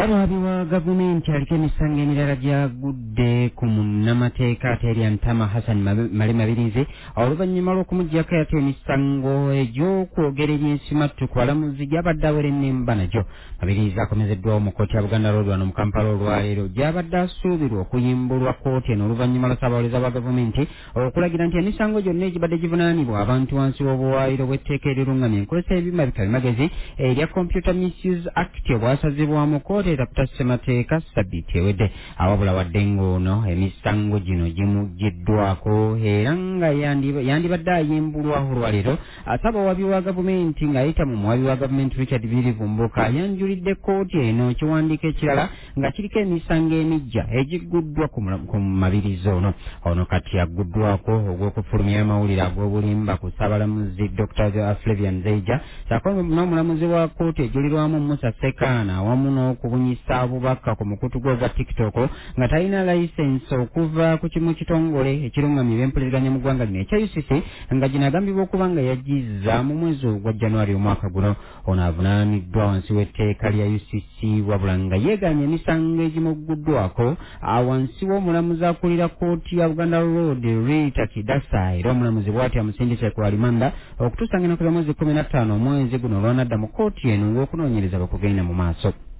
Abawabi wa gavumenti aliko emisango emirala gyagudde ku munnamateeka Ateria Ntama Hassan Male Mabirizi oluvannyuma lw'okumuggyako yate emisango egy'okwogera eby'ensimattu ku balamuzi gy'abadde awerennemba nagyo. Mabirizi akomezeddwawo mu kkooti ya Buganda Road wano mu Kampala olwaleero gy'abadde asuubirwa okuyimbulwa kkooti eno oluvannyuma lwa ssaabawolereza wa gavumenti okulagira nti emisango gyonna egibadde givunaanibwa abantu wansi w'obuwaayiro bw'etteeka erirungamya enkozesa y'ebyuma bikabimagezi erya Computer Misuse Act obwasazibwamu kkooti etaputa ssemateeka ssabbiiti ewedde awabula wadde ng'ono emisango gino gimuggiddwako era nga yandibadde ayimbulwa olwaleero ssaabawabi wa gavumenti ng'ayita mu muwabi wa gavumenti Richard Birivumbuka ayanjulidde kkooti eno ekiwandiiko ekirala nga kiriko emisango emiggya egigguddwa ku mabirizi ono kati agguddwako ogw'okufulumya amawulire ag'obulimba ku ssaabalamuzi Dr. Flavian Nzeija ssaako n'omulamuzi wa kkooti ejulirwamu Musa Sekaana awamu n'okubunyisa abubaka ku mukutu gwe ogwa TikTok nga talina layisensi okuva ku kimu kitongole ekirungamya ebyempuliziganya mu ggwanga lino ekya UCC nga gino agambibwa okuba nga yagizza mu mwezi ogwa January omwaka guno. Ono avunaaniddwa wansi w'etteeka lya UCC wabula nga yeeganya emisango egimugguddwako wansi w'omulamuzi akulira kkooti ya Buganda Road Rita Kidasa era omulamuzi bw'ati amusindise ku alimanda okutuusa ng'ennaku z'omwezi 15 omwezi guno olwanadda mu kkooti eno ng'okunoonyereza bwe kugenda mu maaso.